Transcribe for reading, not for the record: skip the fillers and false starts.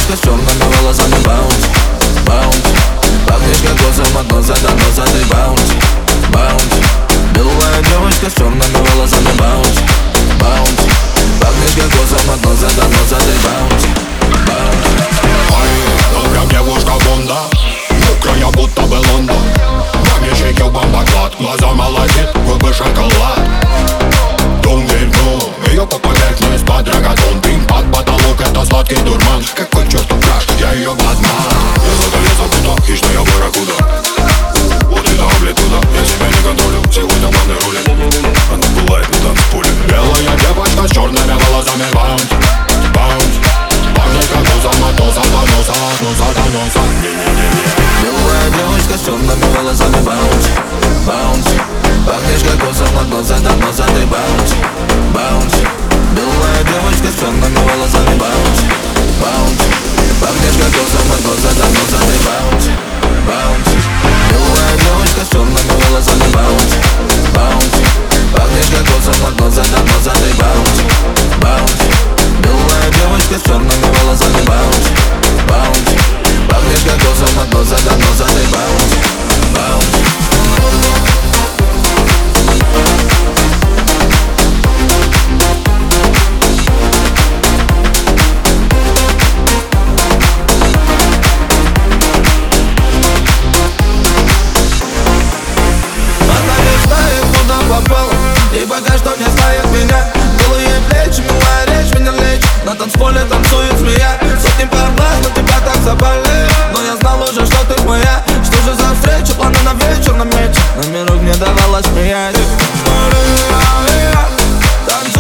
девочка с черными волосами, баунс, баунс. Пахнешь кокосом от носа до носа, ты баунс, баунс. Белая девочка с черными волосами, баунс, баунс. Пахнешь кокосом от носа до носа, ты баунс, баунс. Ай, добрая девушка Бонда, мокрая будто бы Лондон. Нами шейкил бомбоклад, глаза молодец, губы шоколад. Дом в дом, ее по поверхность под драготон. Дым под потолок, это сладкий дурман. Какой чертов краш, я ее бадман. Я за куда, хищная барракуда. Вот это амплитуда, я себя не контролю. Сегодня главный рулит, она пылает на танцполе. Белая девочка с черными волосами, баунс, баунс. Пахнет кокосом от носа до носа, от носа до носа. Белая девочка с черными волосами, баунс, баунс. Пахнешь кокосом от носа до носа, ты баунс, баунс. Белая девочка с черными волосами, баунс, баунс. Пахнешь кокосом от носа до носа, ты баунс, баунс. Белая девочка с черными волосами, баунс, баунс. Пахнешь кокосом от носа до носа, ты баунс, баунс. Белая девочка с черными волосами, баунс, баунс. Пахнешь кокосом от носа до носа, ты баунс, баунс. И пока что не знает меня. Голые плечи, милая речь, меня лечит. На танцполе танцует змея. Сотни пар глаз на тебя так запали. Но я знал уже, что ты моя. Что же за встреча, планы на вечер намечен. Номерок не давала смеять. Танцуй.